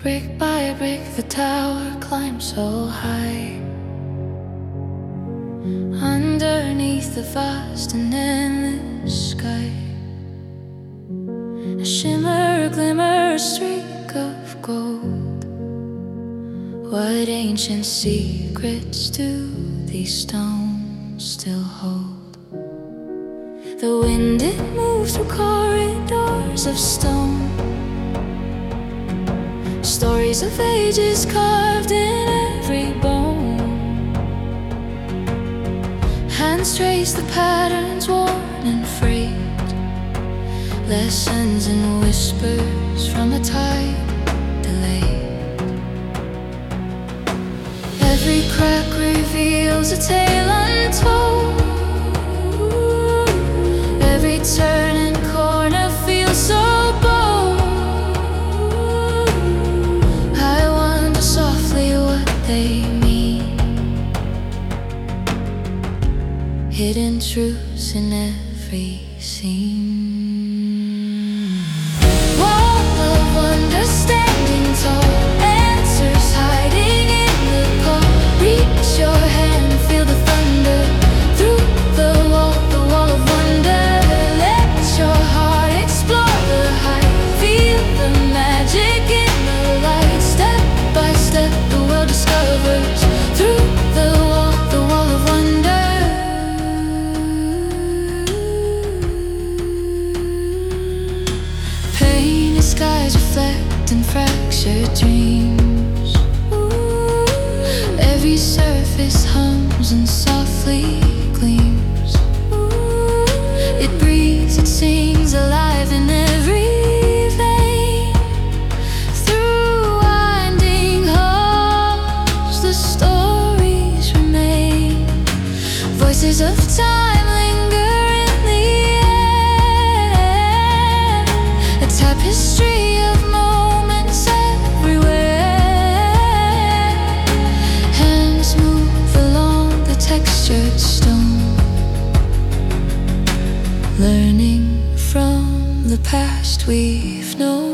Brick by brick, the tower climbs so high. Underneath the vast and endless sky, a shimmer, a glimmer, a streak of gold. What ancient secrets do these stones still hold? The wind, it moves through corridors of stone, stories of ages carved in every bone. Hands trace the patterns worn and frayed, lessons and whispers from a time delayed. Every crack reveals a tale untold. Every turn and corner feels so bold. I wonder softly what they mean, hidden truths in every scene. Wall of wonder standing tall, answers hiding in the call. Reach your hand, feel the thunder through the wall of wonder. Let your heart explore the height, feel the magic in the light. Step by step the world discovers through the wall of wonder. Painted skies reflect in fractured dreams. Every surface hums and softly gleams. It breathes, it sings alive in every vein. Through winding halls, the stories remain. Voices of time linger in the air, a tapestry of moments everywhere. Hands move along the textured stone, learning from the past we've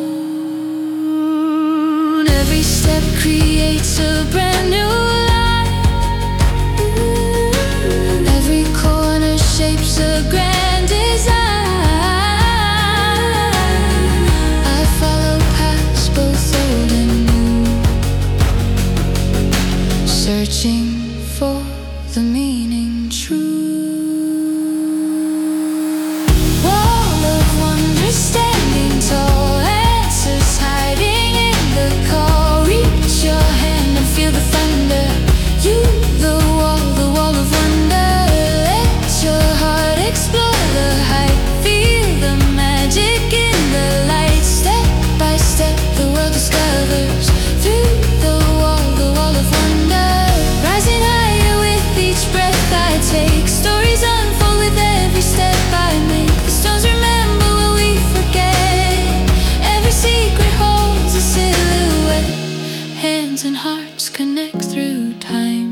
known. Every step creates a brand new life. Every corner shapes a grand design. I follow paths both old and new, searching for the meaning true. Wall of wonder standing tall, answers hiding in the call. Reach your hand and feel the thunder. You, the wall of wonder. Let your heart explore the height, feel the magic in the light. Step by step the world discovers through the wall of wonder. Rising higher with each breath I take, stories unfold with every step I make. The stones remember what we forget. Every secret holds a silhouette. Hands and hearts connect through time.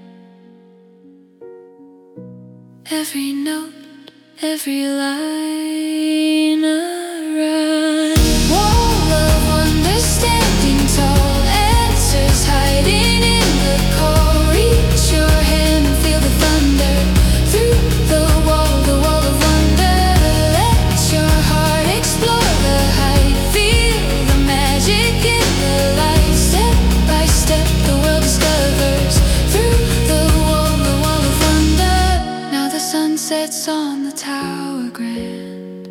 Every note, every line, a rhyme. Wall of wonder standing tall, answers hiding in the call. Reach your hand and feel the thunder through the wall of wonder. Let your heart explore the height, feel the magic in the light. Step by step the world discovers through the wall of wonder. Now the sun sets on the tower grand,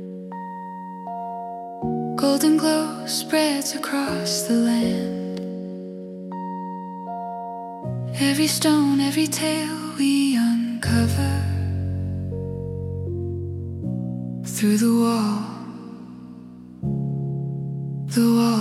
golden glow spreads across the land. Every stone, every tale we uncover through the wall